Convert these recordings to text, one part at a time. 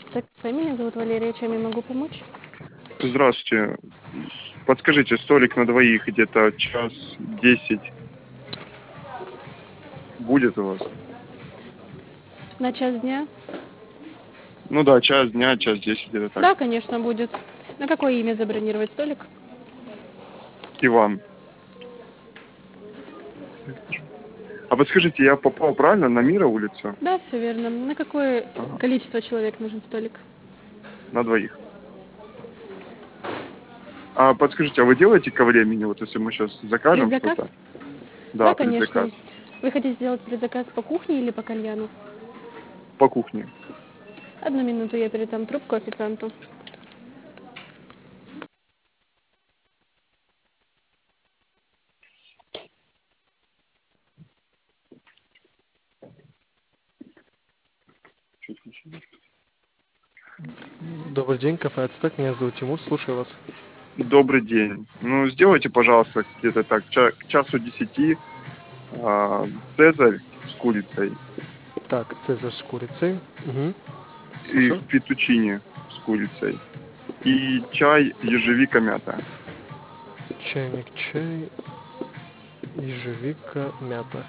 Здравствуйте, меня зовут Валерия, чем я могу помочь? Здравствуйте. Подскажите, столик на двоих где-то час 10 будет у вас? На час дня? Ну да, час дня, час 10 где-то так. Да, конечно, будет. На какое имя забронировать столик? Иван. А подскажите, я попал правильно на Мира улицу? Да, все верно. На какое Ага, количество человек нужен столик? на двоих. А подскажите, а вы делаете ко времени, вот если мы сейчас закажем что-то? Предзаказ? Да, Да, конечно. предзаказ. Вы хотите сделать предзаказ по кухне или по кальяну? По кухне. Одну минуту, я передам трубку официанту. Чуть включили. Добрый день, кафе «Ацтек». Меня зовут Тимур, слушаю вас. Добрый день. Ну, сделайте, пожалуйста, где-то так, к часу 10 цезарь с курицей Так, цезарь с курицей. Угу. и Слушаю. фетучини с курицей. И чай ежевика мята. Чайник, чай, ежевика, мята.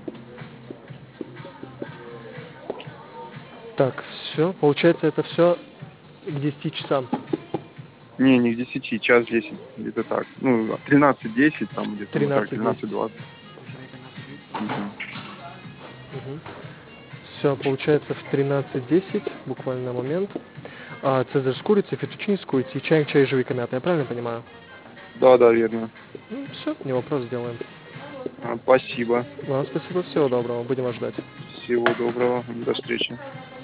Так, все. Получается, это все к 10 часам. Не к 10, час 10, где-то так. Ну, 13:10, там где-то, ну так, 13:10. 13:20. Мгм. Угу. Все, получается, в 13:10, буквально момент. Цезарь с курицей, фетучини с курицей и чайник, чай, ежевика, мята. Я правильно понимаю? Да, да, верно. Все, не вопрос, сделаем. Спасибо. Вам спасибо, всего доброго, будем вас ждать. Всего доброго. До встречи.